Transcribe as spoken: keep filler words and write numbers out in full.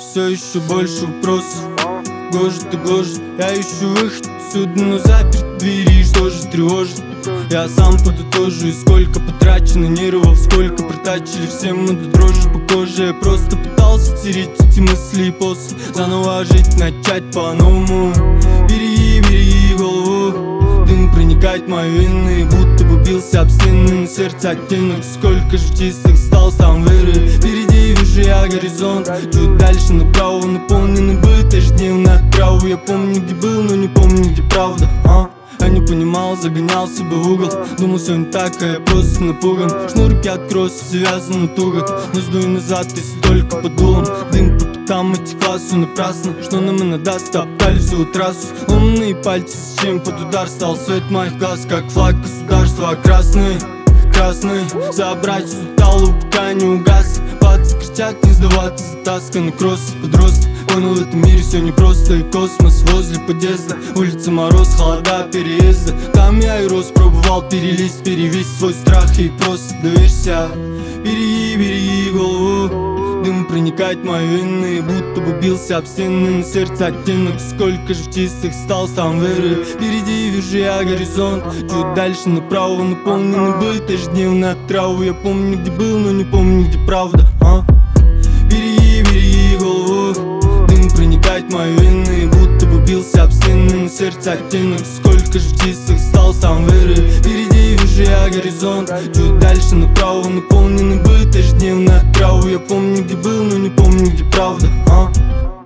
все еще больше вопросов. Гложет и гложет, я ищу выход отсюда, но заперт двери, и что же тревожит? Я сам подытожу, и сколько потрачено нервов, сколько протачили все мы до дрожи по коже. Я просто пытался стереть эти мысли и после заново жить, начать по-новому. Береги, береги голову, дым проникает в мои вены, будто бы бился об стены, на сердце оттенок. Сколько же чистых стал сам веры. Впереди вижу я горизонт, чуть дальше направо, наполненный быт ежедневно отправу. Я помню, где был, но не помню, где правда, а? Я не понимал, загонял себя в угол, думал, все не так, а я просто напуган. Шнурки от кросса связаны туго, но сдуй назад, если только под дулом. Дым по пятам отекла, все напрасно. Что нам и надаст, топтали всю трассу. Ломаные пальцы, с чем под удар стал свет моих глаз, как флаг государства. А красный, красный, забрать всю талу, пока не угас. Пацы кричат, не сдаваться, затасканный кросс, подросток. Понял, в этом мире все непросто, и космос возле подъезда. Улица, мороз, холода, переезда. Там я и рос, пробовал перелезть, перевесить свой страх и просто доверься. Береги, береги голову, дым проникает в мои вены, будто бы бился об стены, на сердце оттенок. Сколько же чистых стал сам веры. Впереди вижу я горизонт, чуть дальше направо, наполненный быт ежедневно от травы. Я помню, где был, но не помню, где правда, а? Береги, береги голову, дым проникает в мои вены, будто бы бился об стены, на сердце оттенок. Сколько же чистых стал сам веры. Впереди вижу я горизонт, чуть дальше направо, наполненный быт ежедневно от травы. Я помню, где был, но не помню, где правда, а?